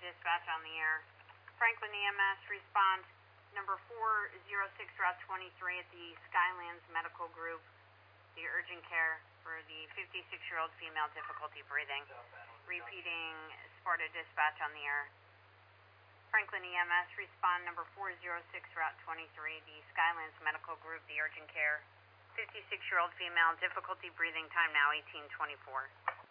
dispatch on the air. Franklin EMS, respond number 406, Route 23 at the Skylands Medical Group, the urgent care for the 56-year-old female, difficulty breathing. Repeating, Sparta dispatch on the air. Franklin EMS, respond number 406, Route 23, the Skylands Medical Group, the urgent care, 56-year-old female, difficulty breathing, time now 18:24.